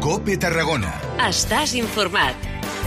COPE Tarragona. Estàs informat.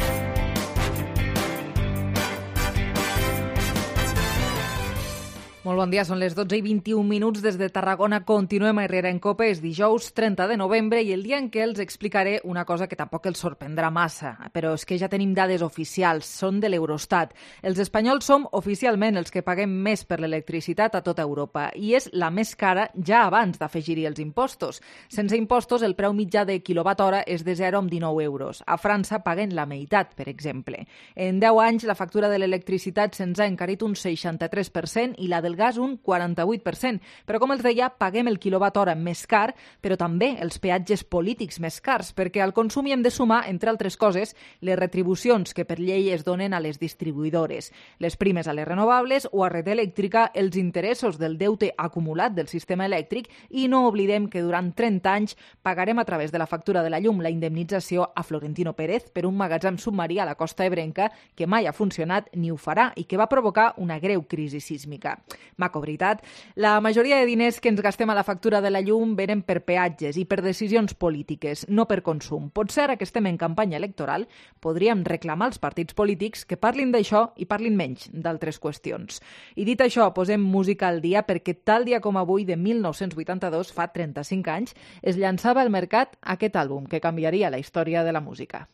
Molt bon dia, són les 12:21 des de Tarragona. Continuem a Herrera en COPE, és dijous 30 de novembre i el dia en què els explicaré una cosa que tampoc els sorprendrà massa, però és que ja tenim dades oficials, són de l'Eurostat. Els espanyols som oficialment els que paguem més per l'electricitat a tota Europa i és la més cara ja abans d'afegir-hi els impostos. Sense impostos, el preu mitjà de quilowatt-hora és de 0,19 euros. A França paguen la meitat, per exemple. En 10 anys, la factura de l'electricitat se'ns ha encarit un 63% i la del gas un 48%. Però, com els deia, paguem el quilowatt-hora més car, però també els peatges polítics més cars, perquè al consum hi hem de sumar, entre altres coses, les retribucions que per llei es donen a les distribuïdores, les primes a les renovables o a Red Elèctrica, els interessos del deute acumulat del sistema elèctric i no oblidem que durant 30 anys pagarem a través de la factura de la llum la indemnització a Florentino Pérez per un magatzem submarí a la costa ebrenca que mai ha funcionat ni ho farà i que va provocar una greu crisi sísmica. Maco, veritat. La majoria de diners que ens gastem a la factura de la llum venen per peatges i per decisions polítiques, no per consum. Potser ara que estem en campanya electoral podríem reclamar als partits polítics que parlin d'això i parlin menys d'altres qüestions. I dit això, posem música al dia perquè tal dia com avui de 1982, fa 35 anys, es llançava al mercat aquest àlbum que canviaria la història de la música.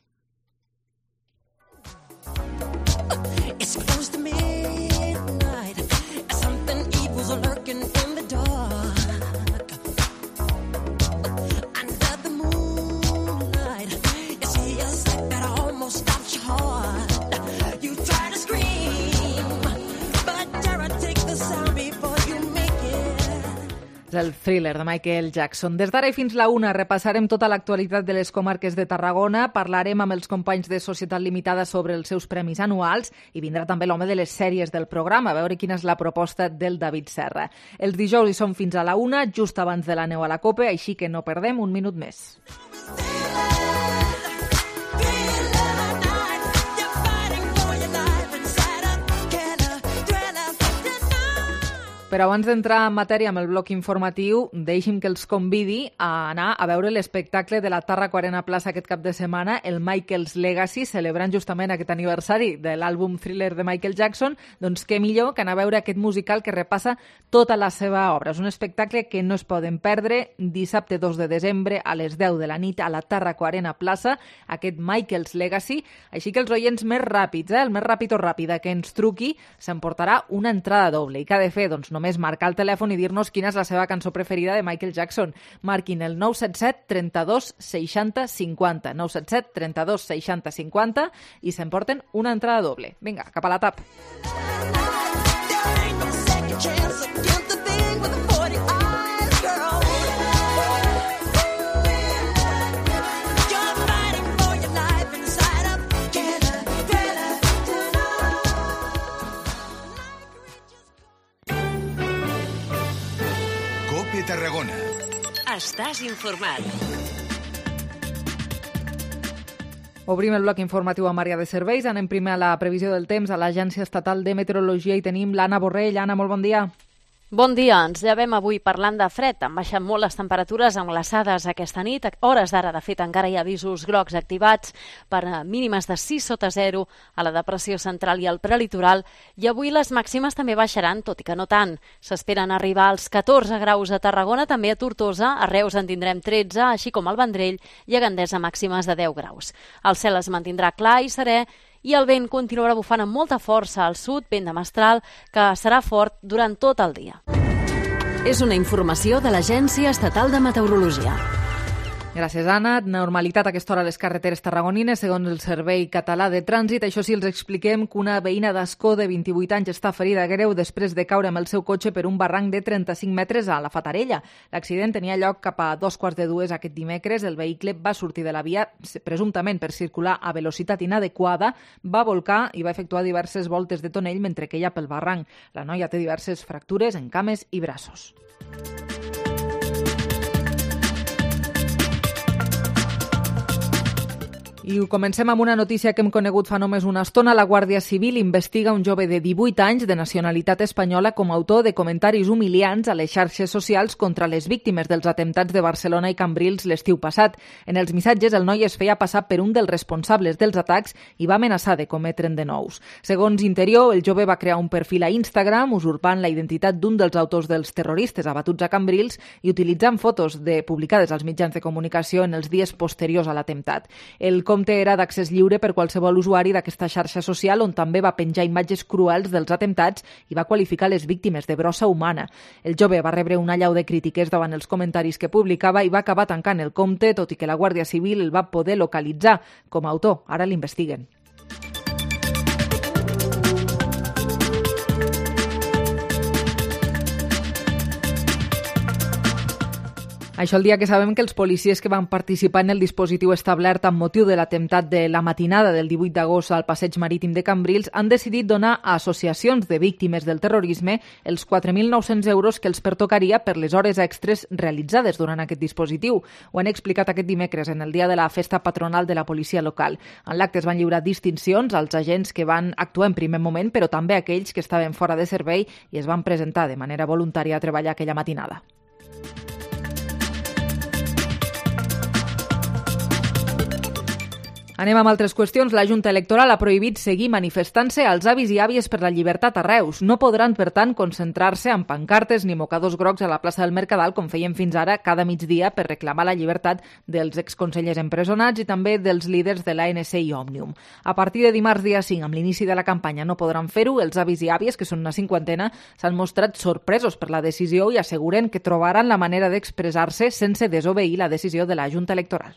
Lurking in the dark, under the moonlight, you see a sight that almost stops your heart. You try to scream, but terror takes the sound before you make it. És el Thriller de Michael Jackson. Des d'ara i fins la 1 repassarem tota l'actualitat de les comarques de Tarragona, parlarem amb els companys de Societat Limitada sobre els seus premis anuals i vindrà també l'home de les sèries del programa, a veure quina és la proposta del David Serra. Els dijous hi som fins a la 1, just abans de la neu a la COPE, així que no perdem un minut més. Però abans d'entrar en matèria amb el bloc informatiu, deixi'm que els convidi a anar a veure l'espectacle de la Tarraco Arena Plaça aquest cap de setmana, el Michael's Legacy, celebrant justament aquest aniversari de l'àlbum Thriller de Michael Jackson. Doncs què millor que anar a veure aquest musical que repassa tota la seva obra. És un espectacle que no es poden perdre, dissabte 2 de desembre a les 10 de la nit a la Tarraco Arena Plaça, aquest Michael's Legacy. Així que els oients més ràpids, el més ràpid o ràpida que ens truqui, s'emportarà una entrada doble. I què ha de fer? Doncs només marcar el telèfon i dir-nos quina és la seva cançó preferida de Michael Jackson. Marquin el 977 32 60 50. 977 32 60 50 i s'emporten una entrada doble. Vinga, cap a la tap. COPE Tarragona. Estàs informat. Obrim el bloc informatiu amb àrea de serveis. Anem primer a la previsió del temps a l'Agència Estatal de Meteorologia i tenim l'Anna Borrell. Anna, molt bon dia. Bon dia, ens llevem avui parlant de fred. Han baixat molt les temperatures amb glaçades aquesta nit. A hores d'ara, de fet, encara hi ha avisos grocs activats per mínimes de 6 sota 0 a la depressió central i al prelitoral. I avui les màximes també baixaran, tot i que no tant. S'esperen arribar als 14 graus a Tarragona, també a Tortosa. A Reus en tindrem 13, així com al Vendrell, i a Gandesa màximes de 10 graus. El cel es mantindrà clar i serè, i el vent continuarà bufant amb molta força al sud, vent de mestral, que serà fort durant tot el dia. És una informació de l'Agència Estatal de Meteorologia. Gràcies, Anna. Normalitat a aquesta hora a les carreteres tarragonines, segons el Servei Català de Trànsit. Això sí, els expliquem que una veïna d'Ascó de 28 anys està ferida greu després de caure amb el seu cotxe per un barranc de 35 metres a la Fatarella. L'accident tenia lloc cap a 2:15 aquest dimecres. El vehicle va sortir de la via, presumptament per circular a velocitat inadequada, va volcar i va efectuar diverses voltes de tonell mentre queia pel barranc. La noia té diverses fractures en cames i braços. I ho comencem amb una notícia que hem conegut fa només una estona. La Guàrdia Civil investiga un jove de 18 anys de nacionalitat espanyola com a autor de comentaris humiliants a les xarxes socials contra les víctimes dels atemptats de Barcelona i Cambrils l'estiu passat. En els missatges, el noi es feia passar per un dels responsables dels atacs i va amenaçar de cometre'n de nous. Segons Interior, el jove va crear un perfil a Instagram usurpant la identitat d'un dels autors dels terroristes abatuts a Cambrils i utilitzant fotos publicades als mitjans de comunicació en els dies posteriors a l'atemptat. El compte era d'accés lliure per qualsevol usuari d'aquesta xarxa social, on també va penjar imatges cruels dels atemptats i va qualificar les víctimes de brossa humana. El jove va rebre una allau de crítiques davant els comentaris que publicava i va acabar tancant el compte, tot i que la Guàrdia Civil el va poder localitzar com a autor. Ara l'investiguen. Això el dia que sabem que els policies que van participar en el dispositiu establert amb motiu de l'atemptat de la matinada del 18 d'agost al passeig marítim de Cambrils han decidit donar a associacions de víctimes del terrorisme els 4.900 euros que els pertocaria per les hores extres realitzades durant aquest dispositiu. Ho han explicat aquest dimecres en el dia de la festa patronal de la policia local. En l'acte es van lliurar distincions als agents que van actuar en primer moment, però també a aquells que estaven fora de servei i es van presentar de manera voluntària a treballar aquella matinada. Anem amb altres qüestions. La Junta Electoral ha prohibit seguir manifestant-se als avis i àvies per la llibertat a Reus. No podran, per tant, concentrar-se amb pancartes ni mocadors grocs a la plaça del Mercadal, com feien fins ara cada migdia per reclamar la llibertat dels exconsellers empresonats i també dels líders de l'ANC i Òmnium. A partir de dimarts dia 5, amb l'inici de la campanya, no podran fer-ho. Els avis i àvies, que són una cinquantena, s'han mostrat sorpresos per la decisió i asseguren que trobaran la manera d'expressar-se sense desobeir la decisió de la Junta Electoral.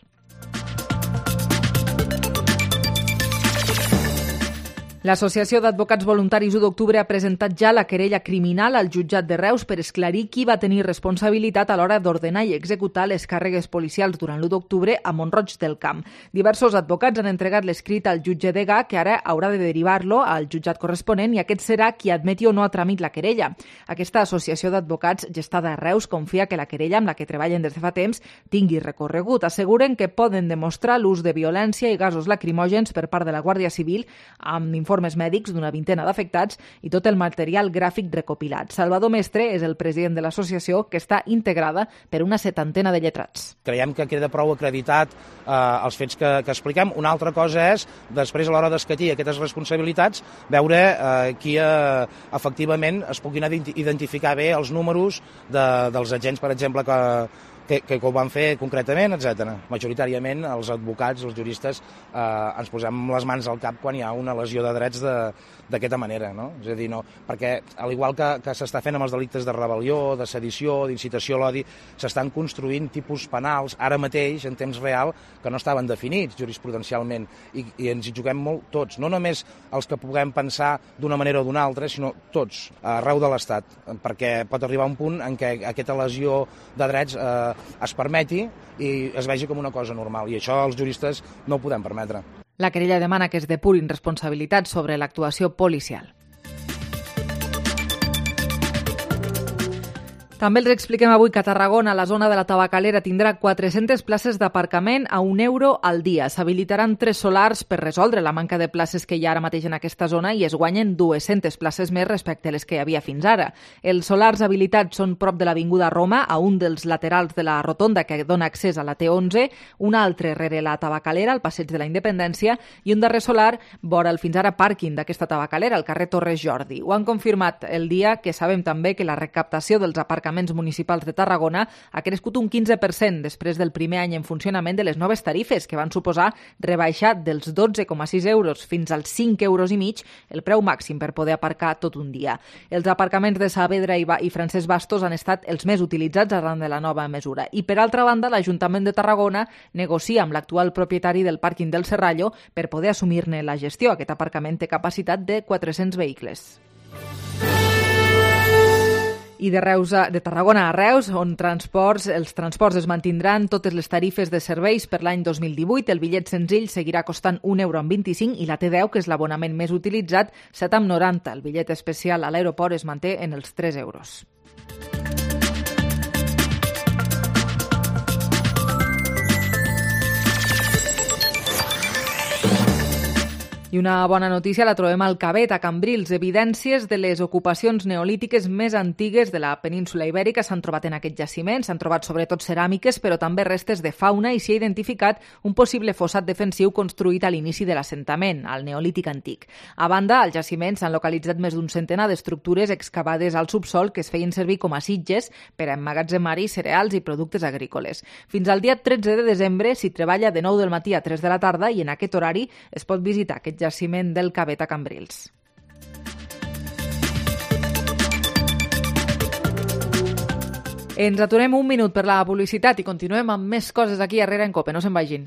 L'Associació d'Advocats Voluntaris 1 d'octubre ha presentat ja la querella criminal al jutjat de Reus per esclarir qui va tenir responsabilitat a l'hora d'ordenar i executar les càrregues policials durant l'1 d'octubre a Mont-roig del Camp. Diversos advocats han entregat l'escrit al jutge degà, que ara haurà de derivar-lo al jutjat corresponent, i aquest serà qui admeti o no a tràmit la querella. Aquesta associació d'advocats gestada a Reus confia que la querella, amb la que treballen des de fa temps, tingui recorregut. Asseguren que poden demostrar l'ús de violència i gasos lacrimògens per part de la Guàrdia Civil, amb informes mèdics d'una vintena d'afectats i tot el material gràfic recopilat. Salvador Mestre és el president de l'associació, que està integrada per una 70 de lletrats. Creiem que queda prou acreditat els fets que expliquem. Una altra cosa és, després a l'hora d'escatir aquestes responsabilitats, veure qui efectivament es puguin identificar bé els números dels agents, per exemple, que ho van fer concretament, etc. Majoritàriament els advocats, els juristes, ens posem les mans al cap quan hi ha una lesió de drets d'aquesta manera, no? És a dir, no, perquè al igual que s'està fent amb els delictes de rebel·lió, de sedició, d'incitació a l'odi, s'estan construint tipus penals ara mateix, en temps real, que no estaven definits jurisprudencialment i ens hi juguem molt tots, no només els que puguem pensar d'una manera o d'una altra, sinó tots, arreu de l'Estat, perquè pot arribar un punt en què aquesta lesió de drets es permeti i es vegi com una cosa normal, i això els juristes no ho podem permetre. La querella demana que es depurin responsabilitats sobre l'actuació policial. També els expliquem avui que a Tarragona, la zona de la Tabacalera, tindrà 400 places d'aparcament a €1 al dia. S'habilitaran 3 solars per resoldre la manca de places que hi ha ara mateix en aquesta zona i es guanyen 200 places més respecte a les que hi havia fins ara. Els solars habilitats són prop de l'Avinguda Roma, a un dels laterals de la rotonda que dona accés a la T11, un altre rere la Tabacalera, al Passeig de la Independència, i un darrer solar vora el fins ara pàrquing d'aquesta Tabacalera, al carrer Torres Jordi. Ho han confirmat el dia que sabem també que la recaptació dels aparcaments municipals de Tarragona ha crescut un 15% després del primer any en funcionament de les noves tarifes, que van suposar rebaixar dels 12,6 euros fins als 5,5 euros el preu màxim per poder aparcar tot un dia. Els aparcaments de Saavedra i Francesc Bastos han estat els més utilitzats arran de la nova mesura. I, per altra banda, l'Ajuntament de Tarragona negocia amb l'actual propietari del pàrquing del Serrallo per poder assumir-ne la gestió. Aquest aparcament té capacitat de 400 vehicles. I de Tarragona a Reus, on els transports es mantindran totes les tarifes de serveis per l'any 2018. El bitllet senzill seguirà costant €1,25 i la T10, que és l'abonament més utilitzat, €7,90. El bitllet especial a l'aeroport es manté en els €3. I una bona notícia la trobem al Cabet, a Cambrils. Evidències de les ocupacions neolítiques més antigues de la península ibèrica s'han trobat en aquest jaciment. S'han trobat sobretot ceràmiques, però també restes de fauna, i s'hi ha identificat un possible fossat defensiu construït a l'inici de l'assentament, al Neolític antic. A banda, al jaciment s'han localitzat més d'un centenar d'estructures excavades al subsol que es feien servir com a sitges per a emmagatzemar-hi cereals i productes agrícoles. Fins al dia 13 de desembre s'hi treballa de 9 del matí a 3 de la tarda i en aquest horari es pot visitar aquest jaciment del Cabet a Cambrils. Ens aturem un minut per la publicitat i continuem amb més coses aquí a Herrera en Cope. No se'n vagin.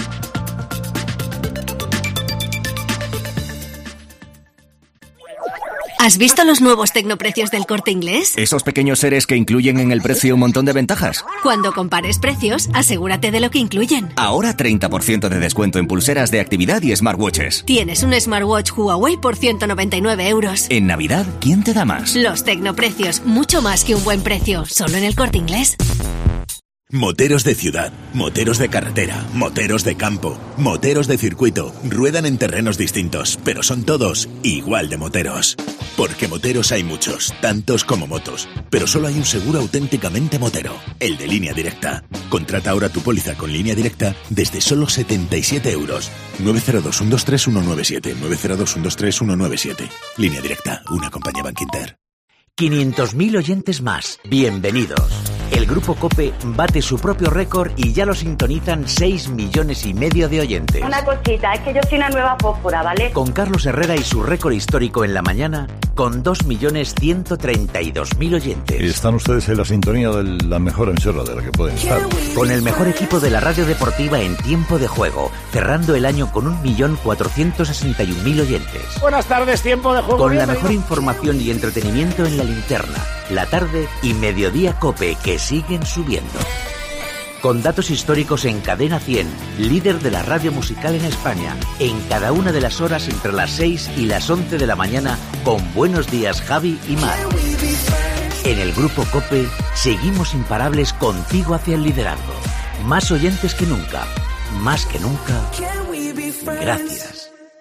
¿Has visto los nuevos tecnoprecios del Corte Inglés? Esos pequeños seres que incluyen en el precio un montón de ventajas. Cuando compares precios, asegúrate de lo que incluyen. Ahora 30% de descuento en pulseras de actividad y smartwatches. Tienes un smartwatch Huawei por 199 euros. En Navidad, ¿quién te da más? Los tecnoprecios, mucho más que un buen precio. Solo en el Corte Inglés. Moteros de ciudad, moteros de carretera, moteros de campo, moteros de circuito, ruedan en terrenos distintos, pero son todos igual de moteros. Porque moteros hay muchos, tantos como motos, pero solo hay un seguro auténticamente motero, el de Línea Directa. Contrata ahora tu póliza con Línea Directa desde solo 77 euros. 902-123-197, 902-123-197. Línea Directa, una compañía Bankinter. 500.000 oyentes más. Bienvenidos. El Grupo COPE bate su propio récord y ya lo sintonizan 6,5 millones de oyentes. Una cosita, es que yo soy una nueva fósfora, ¿vale? Con Carlos Herrera y su récord histórico en la mañana, con 2,132,000 oyentes. Están ustedes en la sintonía de la mejor emisora de la que pueden estar. Con el mejor equipo de la radio deportiva en tiempo de juego, cerrando el año con 1,461,000 oyentes. Buenas tardes, tiempo de juego. Con la mejor información y entretenimiento en la linterna, la tarde y mediodía COPE, que siguen subiendo. Con datos históricos en Cadena 100, líder de la radio musical en España, en cada una de las horas entre las 6 y las 11 de la mañana, con Buenos Días Javi y Mar. En el Grupo COPE seguimos imparables contigo hacia el liderazgo. Más oyentes que nunca, más que nunca. Gracias.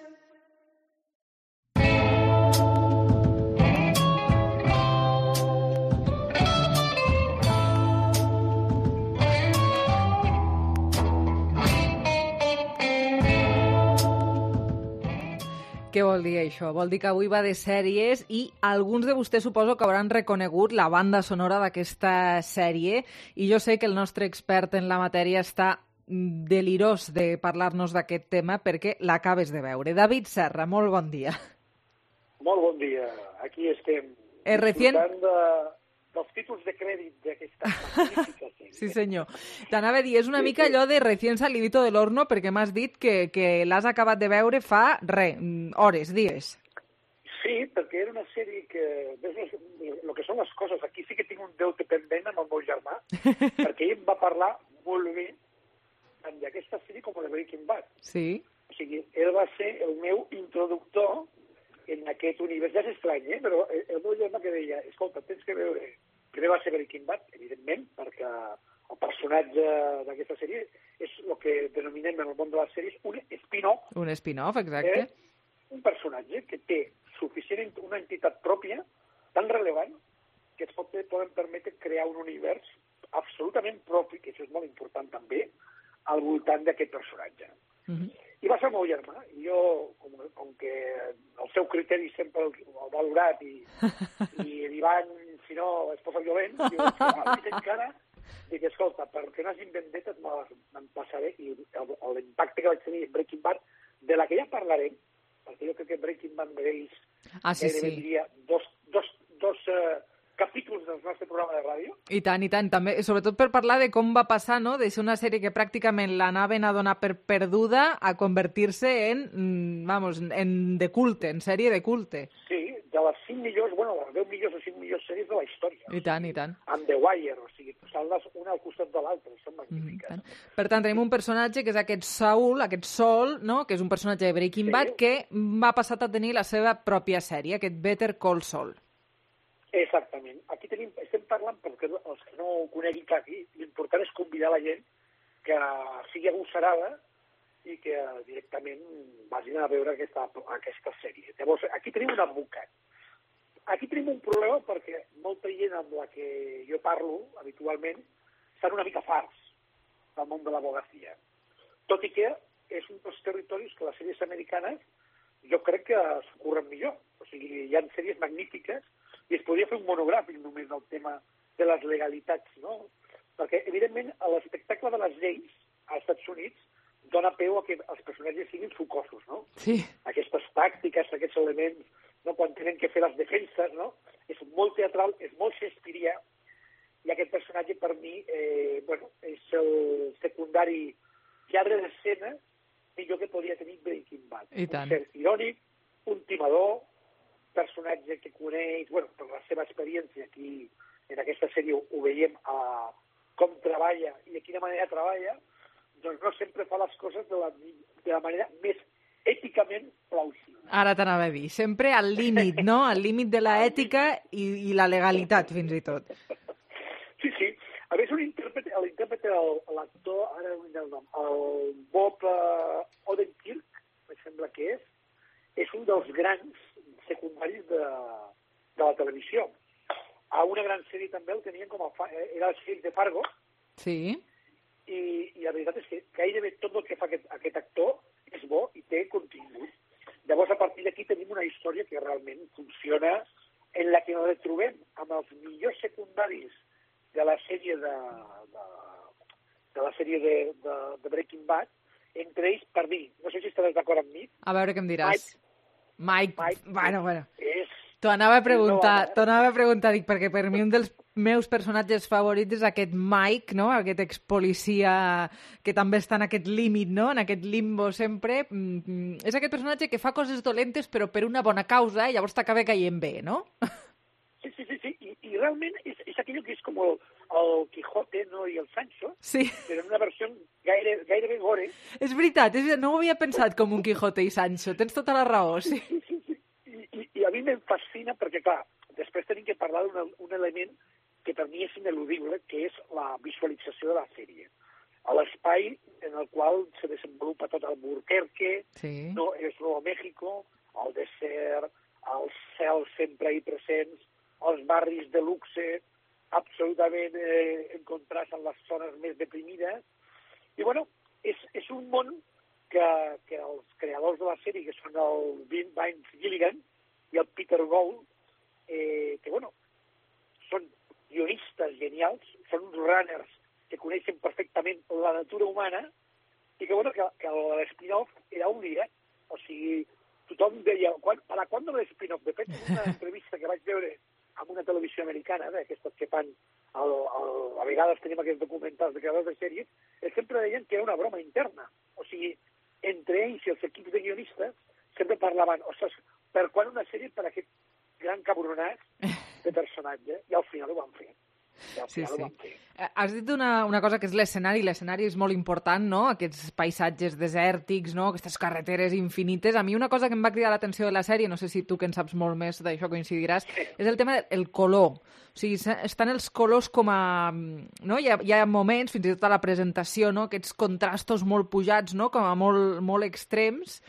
Què vol dir això? Vol dir que avui va de sèries i alguns de vostès suposo que hauran reconegut la banda sonora d'aquesta sèrie i jo sé que el nostre expert en la matèria està delirós de parlar-nos d'aquest tema perquè l'acabes de veure. David Serra, molt bon dia. Molt bon dia. Aquí estem disfrutant dels títols de crèdit d'aquesta magnífica sèrie. Sí, senyor. T'anava a dir, és una mica allò de recién salidito del horno perquè m'has dit que l'has acabat de veure fa, hores, dies. Sí, perquè era una sèrie que... Ves el que són les coses. Aquí sí que tinc un deute pendent amb el meu germà, perquè ell em va parlar molt bé tant d'aquesta sèrie com de Breaking Bad. Sí. O sigui, ell va ser el meu introductor en aquest univers. Ja és estrany, però el meu germà que deia, escolta, tens que veure... Primer va ser Breaking Bad, evidentment, perquè el personatge d'aquesta sèrie és el que denominem en el món de les sèries un spin-off. Un spin-off, exacte. Un personatge que té una entitat pròpia tan rellevant que ens poden permetre crear un univers absolutament propi, que això és molt important també, al voltant d'aquest personatge. I va ser el meu germà, i jo, com que el seu criteri sempre el valorat i l'Ivan, si no, es posa violent, diu, encara, dic, escolta, perquè no hagin vendetes me'n passaré, i l'impacte que vaig tenir en Breaking Bad, de la que ja parlarem, perquè jo crec que Breaking Bad mereix diria dos capítols del nostre programa de ràdio. I tant, i tant. També, sobretot per parlar de com va passar, no?, de ser una sèrie que pràcticament l'anaven a donar per perduda a convertir-se en de culte, en sèrie de culte. Sí, de les 5 millors, les 10 millors o 5 millors sèries de la història. I tant, i tant. Amb The Wire, o sigui, posant-les una al costat de l'altra, són magnífiques. Per tant, tenim un personatge que és aquest Saul, aquest Sol, no?, que és un personatge de Breaking Bad, que va passar a tenir la seva pròpia sèrie, aquest Better Call Saul. Exactament. Aquí estem parlant, perquè els que no ho coneguin aquí, l'important és convidar la gent que sigui agosarada i que directament vagin a veure aquesta sèrie. Llavors, aquí tenim un advocat. Aquí tenim un problema perquè molta gent amb la que jo parlo habitualment estan una mica farts del món de l'advocacia. Tot i que és un dels territoris que les sèries americanes jo crec que s'ocorren millor. O sigui, hi ha sèries magnífiques i es podria fer un monogràfic només del tema de les legalitats, no? Perquè, evidentment, l'espectacle de les lleis als Estats Units dona peu a que els personatges siguin sucosos, no? Sí. Aquestes tàctiques, aquests elements, no? Quan tenen que fer les defenses, no? És molt teatral, és molt shakespearià, i aquest personatge per mi, és el secundari lladre d'escena millor que podria tenir Breaking Bad. I tant. Un cert irònic, un timador, personatge que coneix, per la seva experiència aquí, en aquesta sèrie ho veiem com treballa i de quina manera treballa, doncs no sempre fa les coses de la manera més èticament plausible. Ara t'anava a dir, sempre al límit, no? Al límit de la ètica i la legalitat, fins i tot. Sí, sí. A més, l'intèrpret, l'actor, ara no el nom, el Bob Odenkirk, em sembla que és un dels grans secundaris de la televisió. A una gran sèrie també el tenien era el sheriff de Fargo. Sí. I la veritat és que gairebé tot el que fa aquest actor és bo i té contingut. Llavors, a partir d'aquí tenim una història que realment funciona, en la que ens retrobem amb els millors secundaris de la sèrie de Breaking Bad, entre ells, per mi, no sé si estaràs d'acord amb mi. A veure què em diràs. Mike. Bueno. És... T'ho anava a preguntar, dic, perquè per mi un dels meus personatges favorits és aquest Mike, no? Aquest expolicia que també està en aquest límit, no? En aquest limbo sempre. És aquest personatge que fa coses dolentes però per una bona causa i llavors t'acaba caient bé, no? Sí. I realment és aquello que és com el Quijote, no? I el Sancho, sí. Però en una versió gairebé gore. És veritat, no ho havia pensat com un Quijote i Sancho, tens tota la raó, sí. I a mi em fascina perquè, clar, després tenim que parlar d'un element que per mi és ineludible, que és la visualització de la sèrie. A l'espai en el qual se desenvolupa tot el Burquerque, sí. No, és Nuevo México, el desert, els cels sempre ahí presents, els barris de luxe, absolutament en contrast amb les zones més deprimides. I, és un món que els creadors de la sèrie, que són el Vince Gilligan i el Peter Gould, són guionistes genials, són uns runners que coneixen perfectament la natura humana i que l'spin-off era un dia. O sigui, tothom deia, ¿para cuándo el spin-off? De fet, en una entrevista que vaig veure amb una televisió americana, aquestes que fan, a vegades tenim aquests documentals de creadors de sèries, ells sempre deien que era una broma interna. O sigui, entre ells i els equips de guionistes sempre parlaven, ostres, per quan una sèrie per aquest gran cabronat de personatge? I al final ho van fer. Sí. Has dit una cosa que és l'escenari. L'escenari és molt important, no? Aquests paisatges desèrtics, no? Aquestes carreteres infinites. A mi una cosa que em va cridar l'atenció de la sèrie, no sé si tu que en saps molt més d'això coincidiràs, és el tema del color. O sigui, estan els colors com a... No? Hi ha moments, fins i tot a la presentació, no? Aquests contrastos molt pujats, no? Com a molt extrems,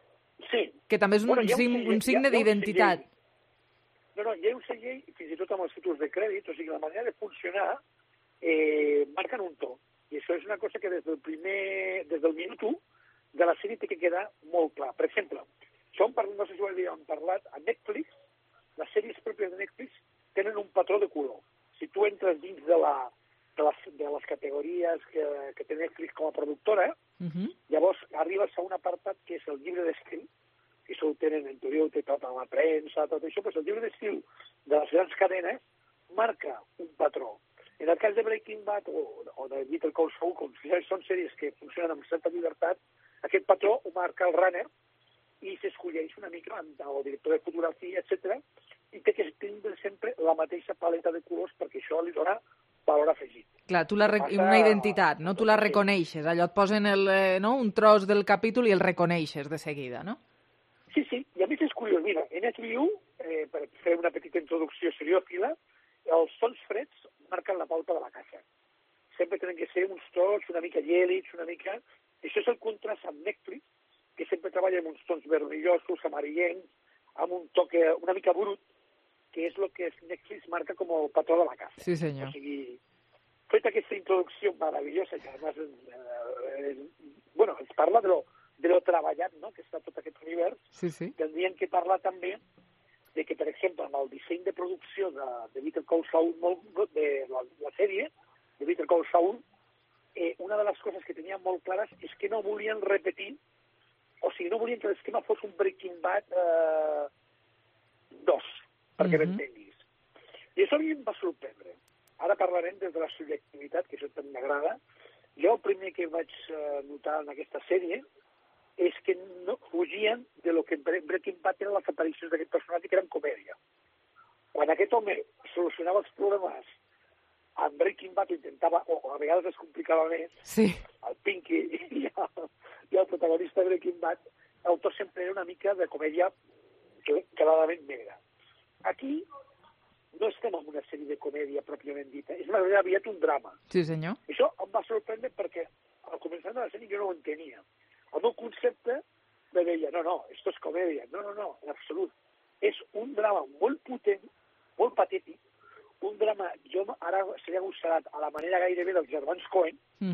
que també és un signe d'identitat. No, hi ha un segell, fins i tot amb els títols de crèdit, o sigui, la manera de funcionar marquen un to. I això és una cosa que des del minut 1 de la sèrie té que quedar molt clar. Per exemple, no sé si ho havíem parlat, a Netflix, les sèries pròpies de Netflix tenen un patró de color. Si tu entres dins de les categories que té Netflix com a productora, llavors arribes a un apartat que és el llibre d'estil, que això ho tenen, en teoria ho té tot a la premsa, tot això, però el llibre d'estil de les grans cadenes marca un patró. En el cas de Breaking Bad o de Better Call Saul, com són sèries que funcionen amb certa llibertat, aquest patró ho marca el runner i s'escolleix una mica amb el director de fotografia, etc. I té que tindre sempre la mateixa paleta de colors perquè això li dona valor afegit. Clar, una identitat, no? Tu la reconeixes, allò et posen un tros del capítol i el reconeixes de seguida, no? Sí, i a més és curiós. Mira, en HBO, per fer una petita introducció seriòfila, els tons freds marquen la pauta de la casa. Sempre tenen que ser uns tons una mica gèlids, una mica Això és el contrast amb Netflix, que sempre treballa amb uns tons vermellosos, amarillencs, amb un toque una mica brut, que és el que Netflix marca com el patró de la casa. Sí, senyor. O sigui, feta aquesta introducció meravellosa, que además ens parla de lo treballat, no?, que està tot aquest univers, sí. Tindríem que parlar també de que, per exemple, amb el disseny de producció de Better Call Saul, de la sèrie, de Better Call Saul, una de les coses que tenien molt clares és que no volien repetir, o sigui, no volien que l'esquema fos un Breaking Bad 2, perquè m'entenguis. I això a mi em va sorprendre. Ara parlarem des de la subjectivitat, que això també m'agrada. Jo el primer que vaig notar en aquesta sèrie és que no fugien de lo que Breaking Bad eren les aparicions d'aquest personatge, que eren comèdia. Quan aquest home solucionava els problemes en Breaking Bad intentava, o a vegades es complicava més, el Pinky i el protagonista de Breaking Bad, el to sempre era una mica de comèdia clarament negra. Aquí no estem en una sèrie de comèdia pròpiament dita, és més aviat un drama. Sí, senyor. Això em va sorprendre perquè al començar de la sèrie jo no ho entenia. El meu concepte me deia, no, esto es comèdia. No, en absolut. És un drama molt potent, molt patètic, un drama, jo ara seria agossarat a la manera gairebé dels germans Coen,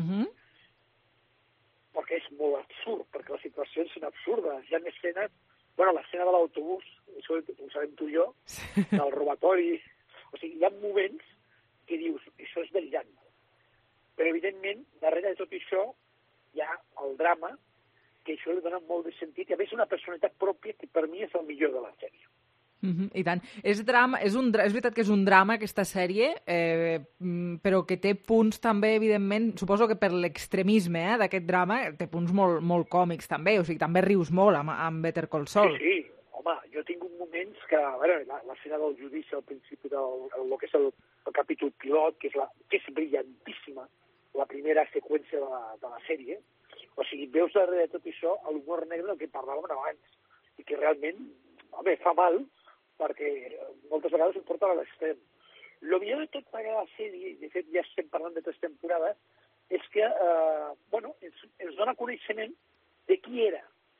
perquè és molt absurd, perquè les situacions són absurdes. Hi ha escenes, l'escena de l'autobús, això ho sabem tu i jo, del robatori, o sigui, hi ha moments que dius, això és delirant. Però, evidentment, darrere de tot això hi ha el drama, que això li dona molt de sentit, i a més una personalitat pròpia que per mi és el millor de la sèrie. I tant. És veritat que és un drama, aquesta sèrie, però que té punts també, evidentment, suposo que per l'extremisme d'aquest drama, té punts molt, molt còmics també, o sigui, també rius molt amb Better Call Saul. Sí, home, jo he tingut moments que, a veure, l'escena del judici al principi del que és el capítol pilot, que és brillantíssima, la primera seqüència de la sèrie, o sigui, veus darrere de tot això l'humor negre del que parlàvem abans, i que realment, home, fa mal, perquè moltes vegades ho porta a l'extrem. El millor de tot la sèrie, de fet ja estem parlant de 3 temporades, és que ens dona coneixement de qui era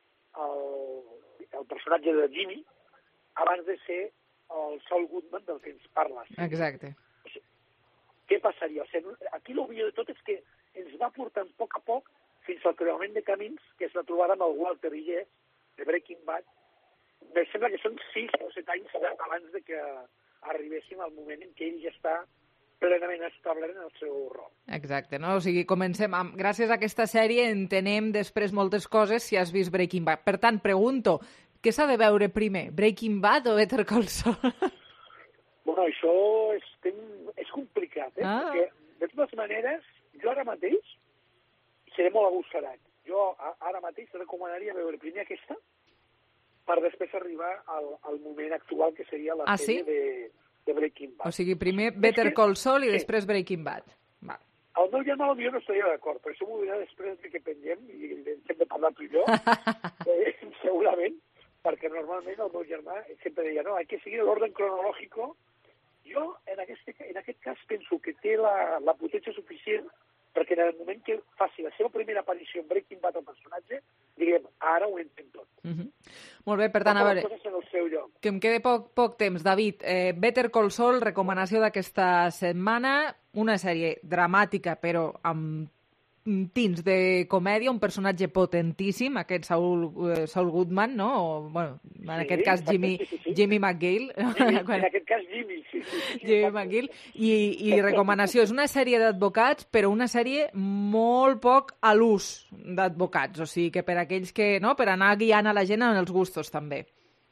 el personatge de Jimmy abans de ser el Saul Goodman del que ens parla. Exacte. Què passaria? O sigui, aquí el millor de tot és que ens va portant a poc fins al creuament de camins, que és la trobada amb el Walter Illés de Breaking Bad. Em sembla que són 6 o 7 anys abans de que arribéssim al moment en què ell ja està plenament establert en el seu rol. Exacte, no? O sigui, comencem amb... Gràcies a aquesta sèrie entenem després moltes coses si has vist Breaking Bad. Per tant, pregunto, què s'ha de veure primer, Breaking Bad o Better Call Saul? Bueno, això és complicat, perquè, de totes maneres, jo ara mateix seré molt agossarat. Jo ara mateix recomanaria veure primer aquesta, per després arribar al moment actual, que seria la sèrie de Breaking Bad. O sigui, primer Better Call Saul i després Breaking Bad. Va. El meu germà potser no estaria d'acord, però això m'ho dirà després que pengem, i hem de parlar tu i jo, segurament, perquè normalment el meu germà sempre deia, no, hay que seguir l'orden cronològico. Jo, en aquest cas, penso que té la potència suficient perquè en el moment que faci la seva primera aparició en Breaking Bad al personatge, diguem, ara ho entenc tot. Molt bé, per tant, a veure, que em queda poc temps. David, Better Call Saul, recomanació d'aquesta setmana, una sèrie dramàtica, però amb tints de comèdia, un personatge potentíssim, aquest Saul Goodman, no? O, bueno, en aquest cas Jimmy McGill. En aquest cas Jimmy, sí. Jimmy McGill. I recomanació, és una sèrie d'advocats, però una sèrie molt poc a l'ús d'advocats, o sigui que per aquells que, no?, per anar guiant a la gent en els gustos, també.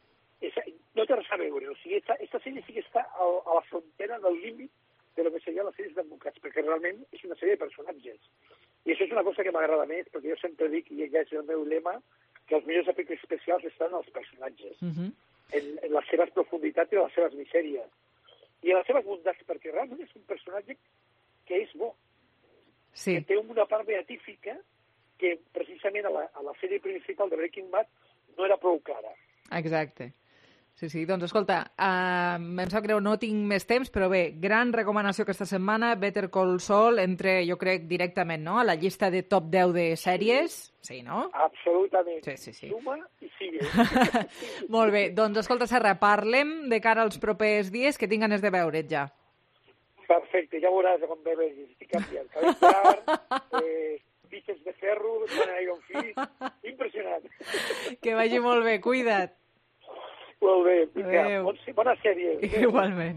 No té res a veure, o sigui, esta sèrie sí que està a la frontera del límit de lo que serien les sèries d'advocats, perquè realment és una sèrie de personatges. I això és una cosa que m'agrada més, perquè jo sempre dic, i ja és el meu lema, que els millors efectes especials estan en els personatges, en les seves profunditats i en les seves misèries. I en les seves bondats, perquè realment és un personatge que és bo, que té una part beatífica que precisament a la sèrie principal de Breaking Bad no era prou clara. Exacte. Sí, doncs escolta, em sap greu, no tinc més temps, però bé, gran recomanació aquesta setmana, Better Call Saul, jo crec directament, no?, a la llista de top 10 de sèries, sí, no? Absolutament. Sí. Suma i sigue. Molt bé, doncs escolta, Serra, parlem de cara als propers dies, que tinc ganes de veure't ja. Perfecte, ja veuràs com me vegis, estic canviant. Cabell llarg, bíceps de ferro, Iron Fist, impressionant. Que vagi molt bé, cuida't. Molt bé, vinga, bona sèrie. Igualment.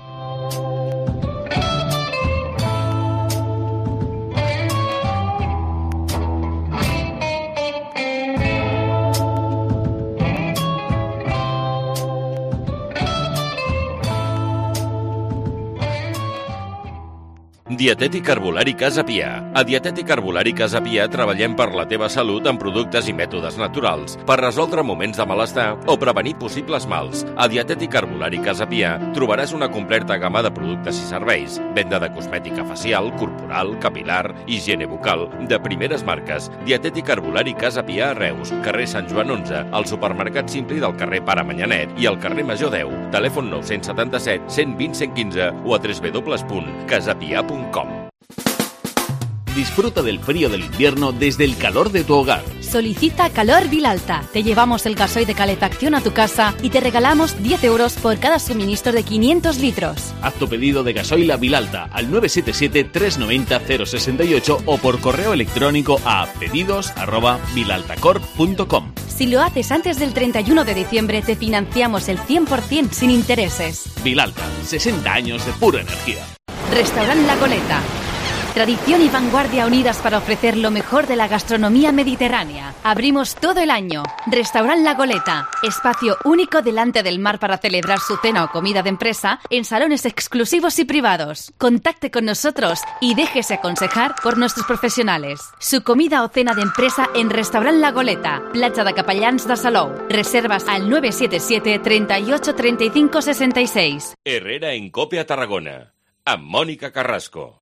Dietètic Herbolari Casa Pia. A Dietètic Herbolari Casa Pia treballem per la teva salut amb productes i mètodes naturals, per resoldre moments de malestar o prevenir possibles mals. A Dietètic Herbolari Casa Pia trobaràs una completa gamma de productes i serveis, venda de cosmètica facial, corporal, capilar, higiene bucal, de primeres marques. Dietètic Herbolari Casa Pia a Reus, carrer Sant Joan 11, al supermercat Simpli del carrer Pare Manyanet i al carrer Major 10. Telèfon 977 120 115 o a www.casapia.com. Disfruta del frío del invierno desde el calor de tu hogar. Solicita Calor Vilalta. Te llevamos el gasoil de calefacción a tu casa y te regalamos 10 euros por cada suministro de 500 litros. Haz tu pedido de gasoil a Vilalta al 977-390-068 o por correo electrónico a pedidos@vilaltacorp.com. Si lo haces antes del 31 de diciembre, te financiamos el 100% sin intereses. Vilalta, 60 años de pura energía. Restaurant La Goleta. Tradición y vanguardia unidas para ofrecer lo mejor de la gastronomía mediterránea. Abrimos todo el año. Restaurant La Goleta. Espacio único delante del mar para celebrar su cena o comida de empresa en salones exclusivos y privados. Contacte con nosotros y déjese aconsejar por nuestros profesionales. Su comida o cena de empresa en Restaurant La Goleta. Platja de Capellans de Salou. Reservas al 977 38 35 66. Herrera en Cope a Tarragona. Amb Mònica Carrasco.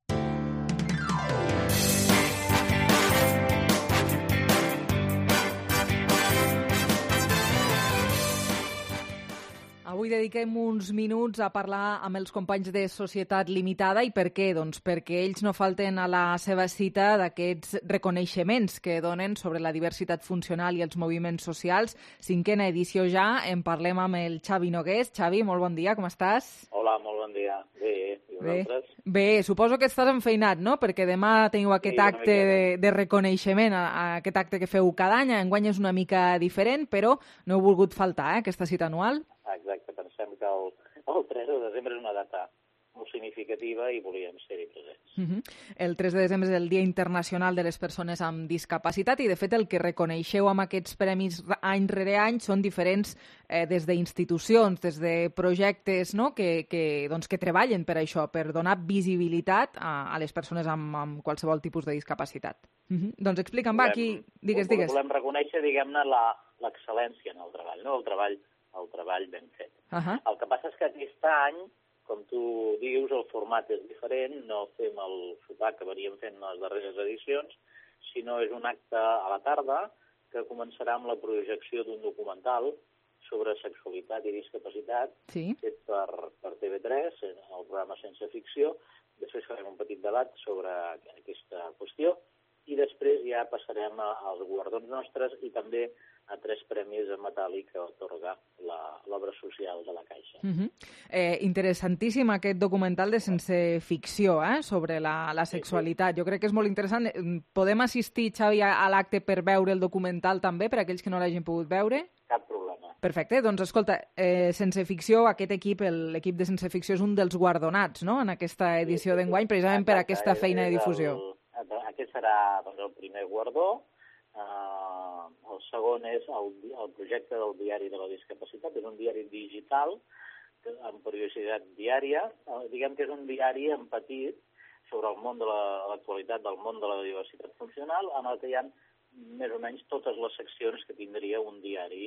Avui dediquem uns minuts a parlar amb els companys de Societat Limitada. I per què? Doncs perquè ells no falten a la seva cita d'aquests reconeixements que donen sobre la diversitat funcional i els moviments socials. 5a edició ja. En parlem amb el Xavi Nogués. Xavi, molt bon dia, com estàs? Hola, molt bon dia. Bé, i vosaltres? Bé, suposo que estàs enfeinat, no? Perquè demà teniu aquest acte de reconeixement, aquest acte que feu cada any. Enguany és una mica diferent, però no heu volgut faltar, aquesta cita anual. Exacte, pensem que el 3 de desembre és una data molt significativa i volíem ser-hi presents. El 3 de desembre és el Dia Internacional de les Persones amb Discapacitat i, de fet, el que reconeixeu amb aquests premis any rere any són diferents des d'institucions, des de projectes, no? que treballen per això, per donar visibilitat a les persones amb qualsevol tipus de discapacitat. Doncs explica'm, va, aquí, digues. Volem reconèixer, diguem-ne, l'excel·lència en el treball, no? El treball ben fet. El que passa és que aquest any, com tu dius, el format és diferent, no fem el sopar que veníem fent en les darreres edicions, sinó és un acte a la tarda que començarà amb la projecció d'un documental sobre sexualitat i discapacitat fet per TV3, el programa Sense Ficció. Després farem un petit debat sobre aquesta qüestió i després ja passarem als guardons nostres i també a 3 premis en metàl·lic que atorga l'obra social de la Caixa. Interessantíssim aquest documental de Sense Ficció sobre la sexualitat. Jo crec que és molt interessant. Podem assistir, Xavi, a l'acte per veure el documental també, per a aquells que no l'hagin pogut veure? Cap problema. Perfecte. Doncs escolta, Sense Ficció, aquest equip, l'equip de Sense Ficció, és un dels guardonats, no?, en aquesta edició d'enguany, precisament per aquesta feina de difusió. Aquest serà el primer guardó. El segon és el projecte del Diari de la Discapacitat. És un diari digital amb periodicitat diària. Diguem que és un diari empatit sobre el món de l'actualitat del món de la diversitat funcional, en el que hi ha més o menys totes les seccions que tindria un diari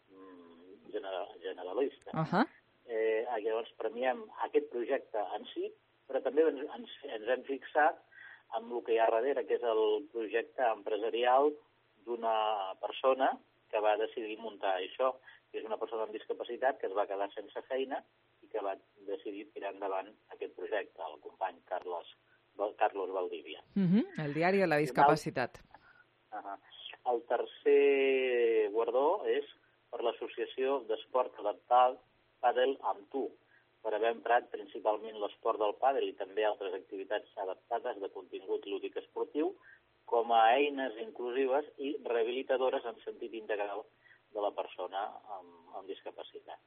generalista. Llavors premiem aquest projecte en si, però també ens hem fixat amb el que hi ha darrere, que és el projecte empresarial d'una persona que va decidir muntar això. És una persona amb discapacitat que es va quedar sense feina i que va decidir tirar endavant aquest projecte, el company Carlos Valdivia. El diari de la discapacitat. El tercer guardó és per l'Associació d'Esport Adaptat Pàdel amb Tu, per haver emprat principalment l'esport del pàdel i també altres activitats adaptades de contingut lúdic esportiu com a eines inclusives i rehabilitadores en sentit integral de la persona amb discapacitat.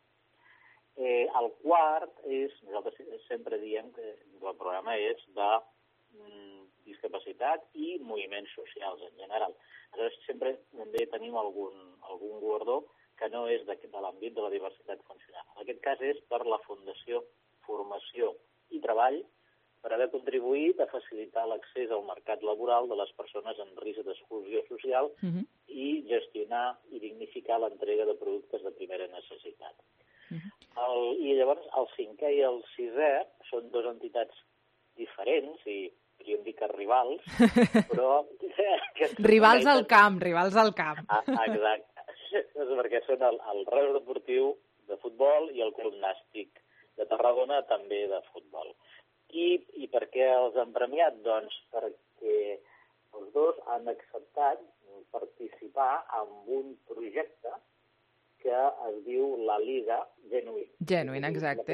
El quart és, nosaltres sempre diem que el programa és de discapacitat i moviments socials en general. Aleshores, sempre també tenim algun guardó que no és de l'àmbit de la diversitat funcional. En aquest cas és per la Fundació Formació i Treball per haver contribuït a facilitar l'accés al mercat laboral de les persones en risc d'exclusió social i gestionar i dignificar l'entrega de productes de primera necessitat. I llavors el cinquè i el sisè són dues entitats diferents i podríem dir que rivals, però... Rivals al camp. Exacte. Perquè són el Reus Deportiu de futbol i el Club Nàstic de Tarragona també de futbol. I per què els han premiat? Doncs perquè els dos han acceptat participar en un projecte que es diu la Liga Genuine. Genuine, exacte.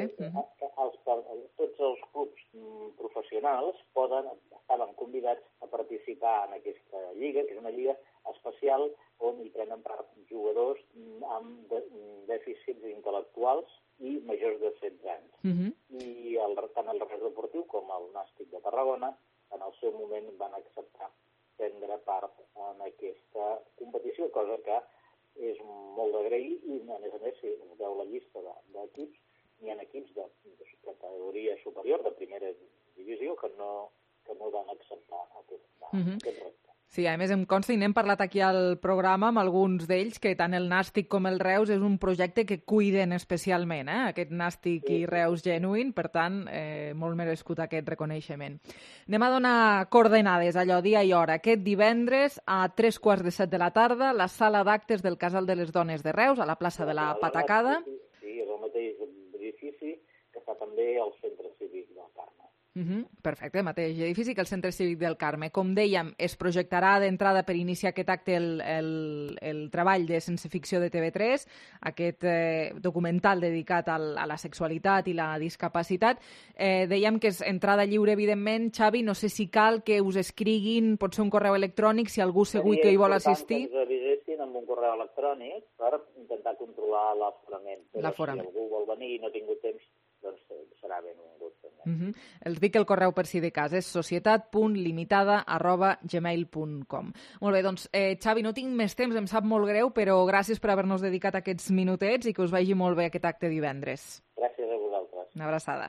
Tots els clubs professionals estaven convidats a participar en aquesta lliga, que és una lliga especial on hi prenen part jugadors amb dèficits intel·lectuals i majors de 16 anys. I tant el Reus Deportiu com el Nàstic de Tarragona en el seu moment van acceptar prendre part en aquesta competició, cosa que és molt d'agrair i, a més, si us veu la llista d'equips, n'hi ha equips de categoria superior, de primera divisió, que no van acceptar aquest repte. Sí, a més em consta, i n'hem parlat aquí al programa amb alguns d'ells, que tant el Nàstic com el Reus és un projecte que cuiden especialment, aquest Nàstic i Reus Genuine, per tant, molt merescut aquest reconeixement. Anem a donar coordenades, allò, dia i hora. Aquest divendres, a 3:15 de la tarda, la sala d'actes del Casal de les Dones de Reus, a la plaça de la Patacada. Sí, és el mateix edifici que està també al Centre Cívic del Carme. Perfecte, mateix edifici que el Centre Cívic del Carme. Com dèiem, es projectarà d'entrada per iniciar aquest acte el treball de Sense Ficció de TV3, aquest documental dedicat a la sexualitat i la discapacitat. Dèiem que és entrada lliure, evidentment. Xavi, no sé si cal que us escriguin, pot ser un correu electrònic, si algú segur que hi vol assistir. Que ens avisessin amb un correu electrònic per intentar controlar l'aforament. Però si algú vol venir i no ha tingut temps, doncs serà benvingut. Els dic el correu per si de cas, és societat.limitada@gmail.com. Molt bé, doncs, Xavi, no tinc més temps, em sap molt greu, però gràcies per haver-nos dedicat aquests minutets i que us vagi molt bé aquest acte divendres. Gràcies a vosaltres. Una abraçada.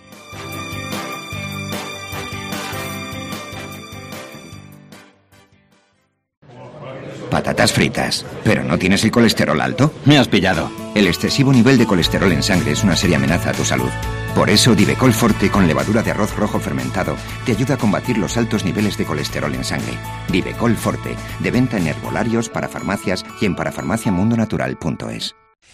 Patatas fritas. ¿Pero no tienes el colesterol alto? Me has pillado. El excesivo nivel de colesterol en sangre es una seria amenaza a tu salud. Por eso Divecol Forte con levadura de arroz rojo fermentado te ayuda a combatir los altos niveles de colesterol en sangre. Divecol Forte, de venta en herbolarios, parafarmacias y en parafarmaciamundonatural.es.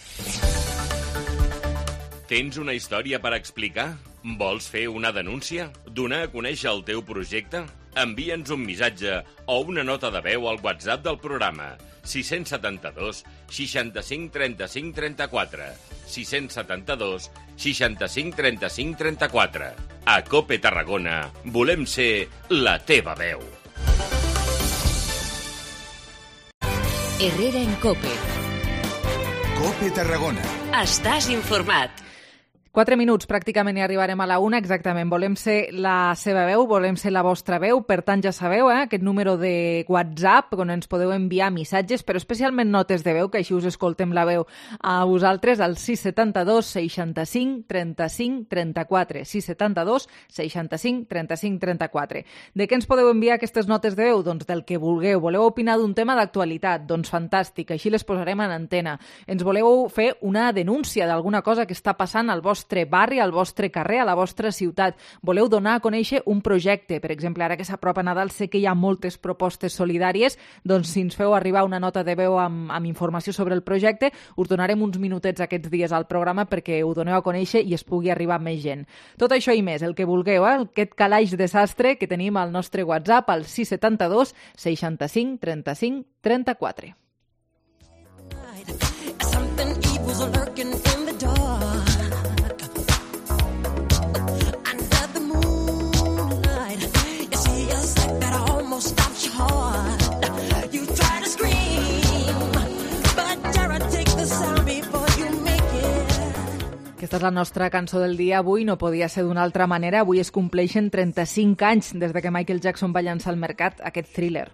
Tens una història per explicar? Vols fer una denúncia? Donar a conèixer el teu projecte? Envia'ns un missatge o una nota de veu al WhatsApp del programa 672 65 35 34 672 65 35 34. A COPE Tarragona volem ser la teva veu. Herrera en COPE. COPE Tarragona. Estàs informat. 4 minuts, pràcticament hi arribarem a la 1, exactament. Volem ser la seva veu, volem ser la vostra veu, per tant ja sabeu, aquest número de WhatsApp on ens podeu enviar missatges, però especialment notes de veu, que així us escoltem la veu a vosaltres, al 672 65 35 34. 672 65 35 34. De què ens podeu enviar aquestes notes de veu? Doncs del que vulgueu. Voleu opinar d'un tema d'actualitat? Doncs fantàstic, així les posarem en antena. Ens voleu fer una denúncia d'alguna cosa que està passant al vostre vostre barri, al vostre carrer, a la vostra ciutat. Voleu donar a conèixer un projecte. Per exemple, ara que s'apropa Nadal, sé que hi ha moltes propostes solidàries, doncs si ens feu arribar una nota de veu amb informació sobre el projecte, us donarem uns minutets aquests dies al programa perquè ho doneu a conèixer i es pugui arribar més gent. Tot això i més, el que vulgueu, aquest calaix de sastre que tenim al nostre WhatsApp, al 672 65 35 34. Something evil's lurking in the dark. Under the moonlight, you see a sight that almost stops your heart. You try to scream, but terror takes the sound before you make it. Aquesta és la nostra cançó del dia avui, no podia ser d'una altra manera. Avui es compleixen 35 anys des de que Michael Jackson va llançar al mercat aquest Thriller.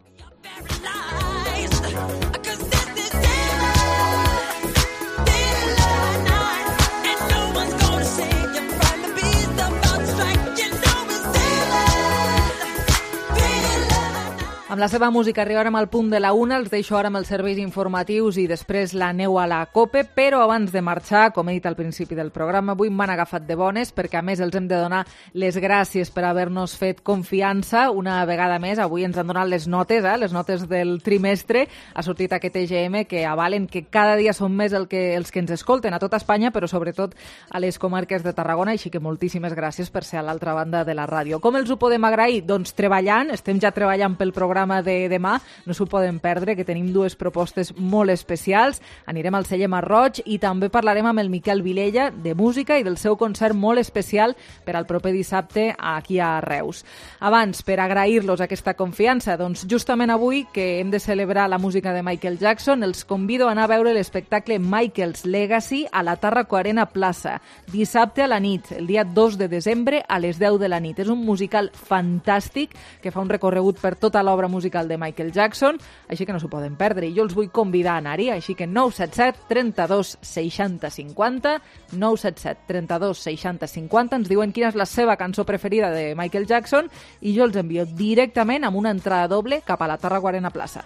Amb la seva música arribarem al punt de la 1, els deixo ara amb els serveis informatius i després l'aneu a la COPE, però abans de marxar, com he dit al principi del programa, avui m'han agafat de bones perquè a més els hem de donar les gràcies per haver-nos fet confiança una vegada més. Avui ens han donat les notes del trimestre. Ha sortit aquest EGM que avalen que cada dia són més els que ens escolten a tota Espanya, però sobretot a les comarques de Tarragona, així que moltíssimes gràcies per ser a l'altra banda de la ràdio. Com els ho podem agrair? Doncs treballant, estem ja treballant pel programa de demà, no s'ho poden perdre, que tenim dues propostes molt especials. Anirem al celler Marroig i també parlarem amb el Miquel Vilella de música i del seu concert molt especial per al proper dissabte aquí a Reus. Abans, per agrair-los aquesta confiança, doncs justament avui que hem de celebrar la música de Michael Jackson, els convido a anar a veure l'espectacle Michael's Legacy a la Tàrraco Arena Plaça, dissabte a la nit, el dia 2 de desembre a les 10 de la nit. És un musical fantàstic que fa un recorregut per tota l'obra musical de Michael Jackson, així que no s'ho poden perdre i jo els vull convidar a anar-hi, així que 977 32 60 50, 977 32 60 50, ens diuen quina és la seva cançó preferida de Michael Jackson i jo els envio directament amb una entrada doble cap a la Tàrraco Arena Plaça.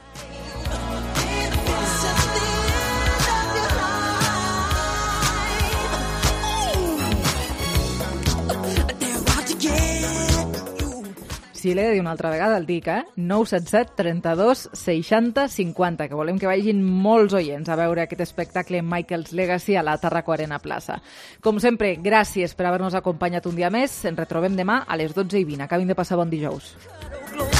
Si l'he de dir una altra vegada, el dic, 977 32 60 50, que volem que vagin molts oients a veure aquest espectacle Michael's Legacy a la Tàrraco Arena Plaça. Com sempre, gràcies per haver-nos acompanyat un dia més. Ens retrobem demà a les 12:20. Acabin de passar bon dijous.